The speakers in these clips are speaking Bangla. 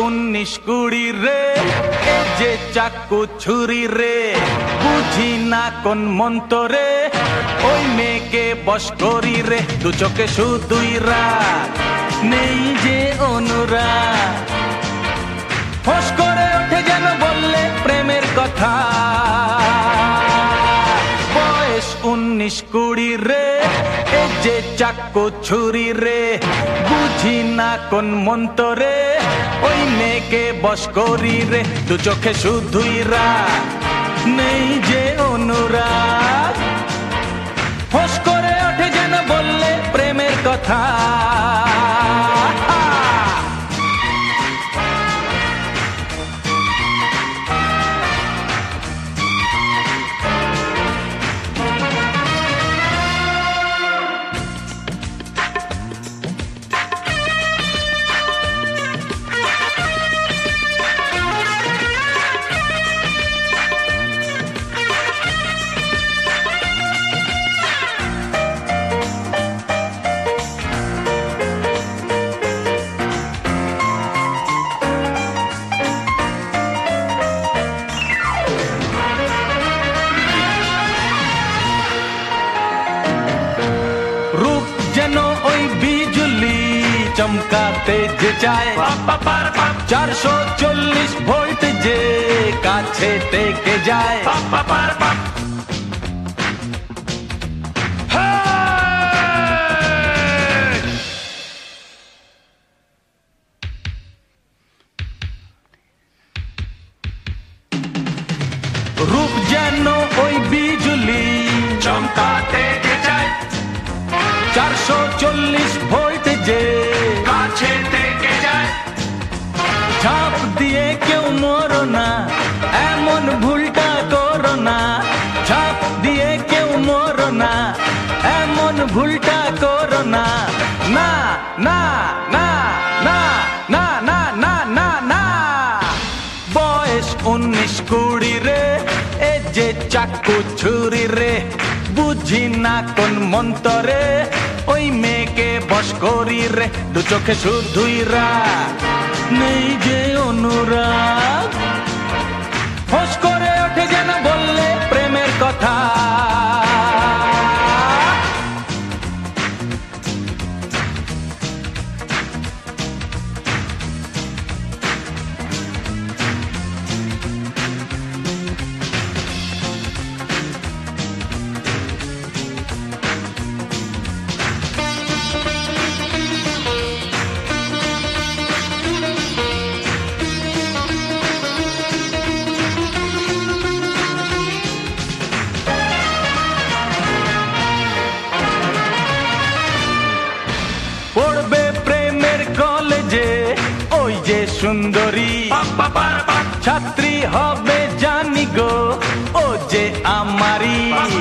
19-20 রে, এ যে চাকু ছুরি রে, বুঝি না কোন মন্তরে ওই মেয়েকে বশ করি রে। দু চোখে শুধুই রাগ, নেই যে অনুরাগ, ফস করে ওঠে যেন বললে প্রেমের কথা। বয়স 19-20 রে, এ যে চাকু ছুরি রে, বুঝি না কোন মন্তরে ওই মেয়েকে বশ করি রে। দু চোখে শুধুই রাগ, নেই যে অনুরাগ, ফস করে ওঠে যেন বললে প্রেমের কথা। রূপ যেন ওই বিজুলি চমকাতে যে চায়, 440 ভোল্ট যে কাছে টেকে যায়। রূপ যেন ওই বিজুলি চমকাতে যে চায়, 440 ভোল্ট যে কাছে থেকে যায়। ঝাঁপ দিয়ে কেউ মরো না, এমন ভুলটা করো না। ঝাঁপ দিয়ে কেউ মরো না, এমন ভুলটা করো না। না না না না না না না না না। বয়স 19-20 রে, এ যে চাকু ছুরি রে, বুঝি না কোন মন্তরে ওই মেয়েকে বশ করি রে। দু চোখে শুধুই রাগ, নেই যে অনুরাগ, ফস করে ওঠে যেন বললে প্রেমের কথা। পড়বে প্রেমের কলেজে ওই যে সুন্দরী, ছাত্রী হবে জানি গো ও যে আমারি।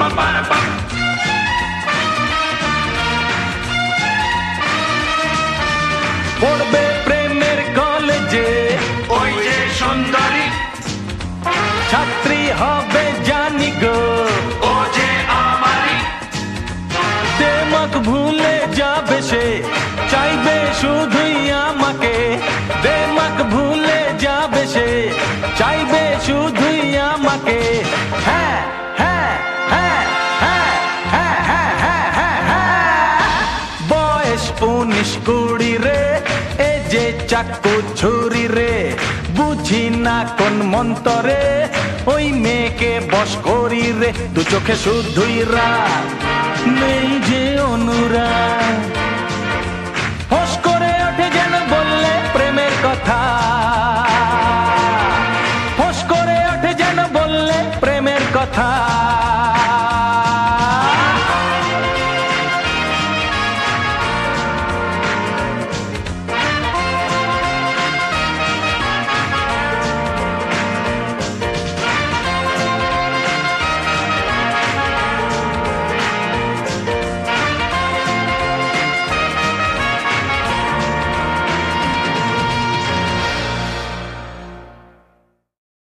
পড়বে প্রেমের কলেজে ওই যে সুন্দরী, ছাত্রী হবে জানি গো ও যে আমারি। দেমাক ভুলে যাবে সে, চাইবে শুধুই আমাকে। দেমাক ভুলে যাবে সে, চাইবে শুধুই আমাকে। হ্যাঁ হ্যাঁ হ্যাঁ হ্যাঁ হ্যাঁ হ্যাঁ হ্যাঁ হ্যাঁ হ্যাঁ। বয়স 19-20 রে, এ যে চাকু ছুরি রে, বুঝি না কোন মন্তরে ওই মেয়েকে বশ করি রে। দু চোখে শুধুই রাগ, নেই